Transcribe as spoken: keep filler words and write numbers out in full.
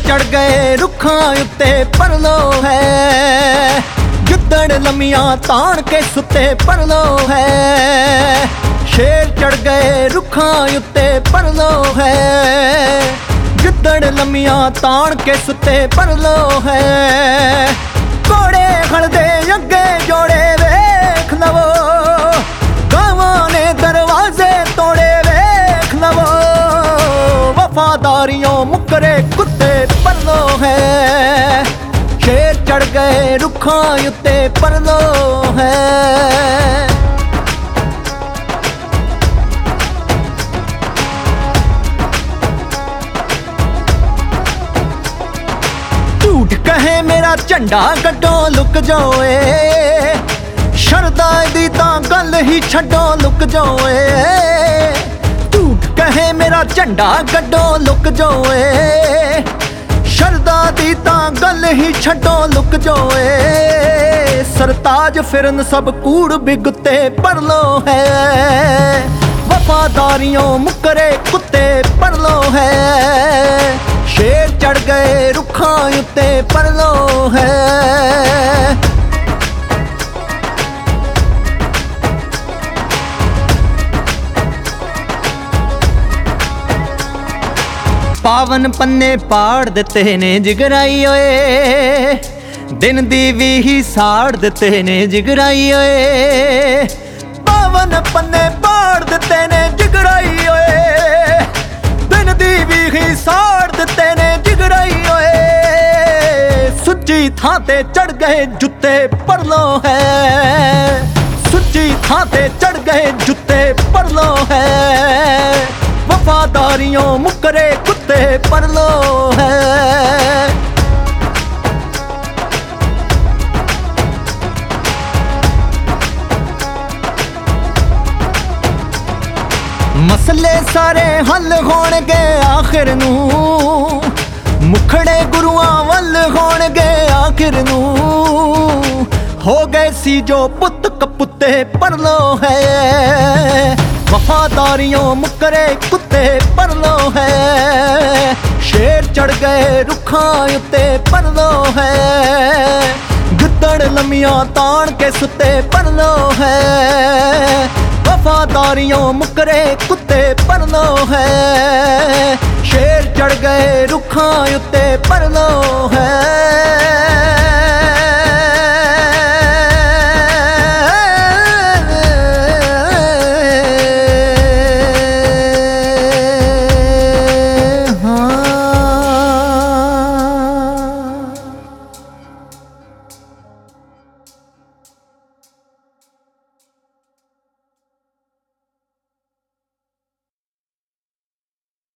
चढ़ गए रुखां उत्ते परलो है, गिद्दड़ लम्मियां ताण के सुते परलो है। शेर चढ़ गए रुखां उत्ते परलो है, गिद्दड़ लम्मियां ताण के सुते परलो है। घोड़े खड़दे अगे जोड़े वेख लवो, गावां ने दरवाजे तोड़े वेख लवो। वफादारियों मुकरे कुत्ते परलो है, शेर चढ़ गए रुखां उत्ते परलो है। झूठ कहे मेरा झंडा कड्डो लुक जाओ, शरदा दी तां गल ही छड्डो लुक जाओ। झूठ कहे मेरा झंडा कड्डो लुक जाओ, शरदा दी तां गल ही छड्डो लुक जाओ। सरताज फिरन सब कूड़ बिगते परलो है, वफादारियों मुकरे कुत्ते परलो है। शेर चढ़ गए रुखां उत्ते परलो है। पावन पन्ने पाड़ दिते ने जिगराई ओए, दिन दी भी ही साड़ दिते ने जिगराई ओए। पावन पन्ने पाड़ दिते ने जिगराई ओए, दिन दी भी ही साड़ दिते ने जिगराई ओए। सुच्ची थां ते चढ़ गए जुत्ते परलो है, सुच्ची थां ते चढ़ गए जुत्ते परलो है। वफादारियों मुकरे कुत्ते परलो है। मसले सारे हल होणगे आखिर नू, मुखड़े गुरुआं वल होणगे आखिर नू। हो गए सी जो पुत कपुत्ते परलो है, वफादारियों मुकरे कुत्ते परलो है। शेर चढ़ गए रुखां उत्ते परलो है, गिद्दड़ लम्मियां ताण के सुते परलो है। वफादारियों मुकरे कुत्ते परलो है, शेर चढ़ गए रुखां उत्ते परलो है।